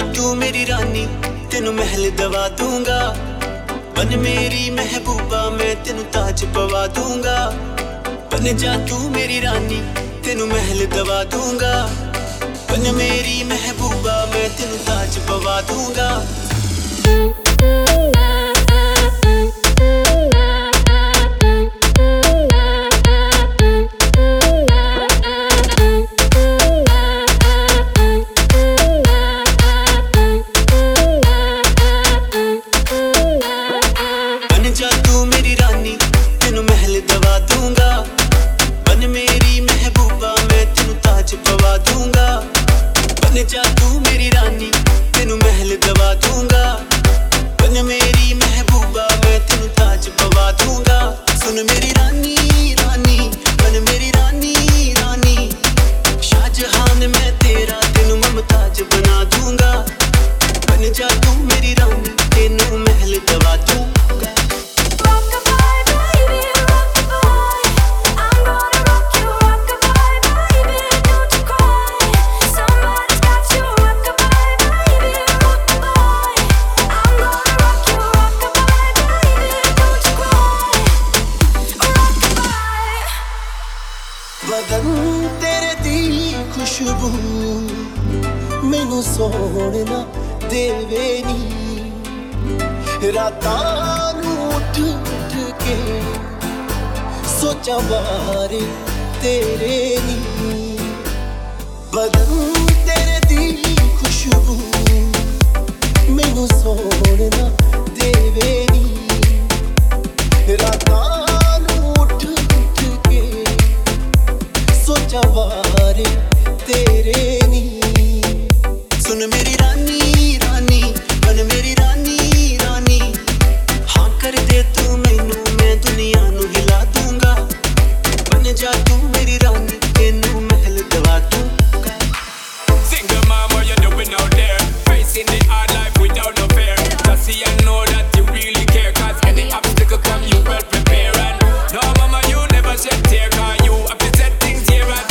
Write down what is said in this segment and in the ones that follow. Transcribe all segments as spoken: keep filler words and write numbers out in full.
तू मेरी रानी तेनू महल दवा दूंगा। बन मेरी महबूबा मैं तेनू ताज पवा दूंगा। बन जा तू मेरी रानी तेनू महल दवा दूंगा। बन मेरी महबूबा मैं तेनू ताज पवा दूंगा। बन जा तू मेरी रानी तेनू महल दवा दूंगा। बन मेरी महबूबा मैं तेनू ताज पवा दूंगा। बन जा तू मेरी रानी तेनू महल दवा दूंगा। बन मेरी महबूबा मैं तेनू ताज पवा दूंगा। सुन मेरी रानी रानी बन मेरी रानी रानी। शाहजहान मैं तेरा तेनू मुमताज बना दूंगा। बन जा तू मेरी रानी तेनू महल दवा दूंगा। बदन तेरे दी खुशबू मैनू सोहना देवे नी। रातां नू उठ उठ के सोचा बारे तेरे नी। बदन तेरे दी खुशबू मैनू सोहना देवे नी। रातां जवारे तेरे नी। सुन मेरी रानी रानी बन मेरी रानी रानी। हाँ कर दे तू मैनू मैं दुनिया नू हिला दूंगा। बन जा तू मेरी रानी तेनू महल दवा दूंगा। Single mom, what you doing out there? Facing the hard life without no fear. Just see and know that you really care. Cause any obstacle come you well prepare. And no mama you never shed tear. Cause you have to set things here and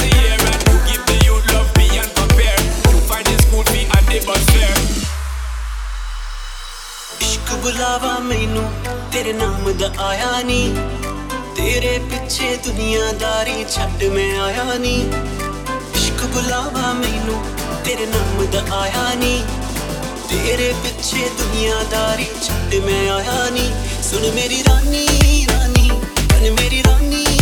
बुलावा मैनू तेरे नाम दा आया नी। तेरे पिछे दुनियादारी छड्ड मैं आया नी। इश्क बुलावा मैनू तेरे नाम दा आया नी। तेरे पिछे दुनियादारी छड्ड मैं आया नी। सुन मेरी रानी रानी बन मेरी रानी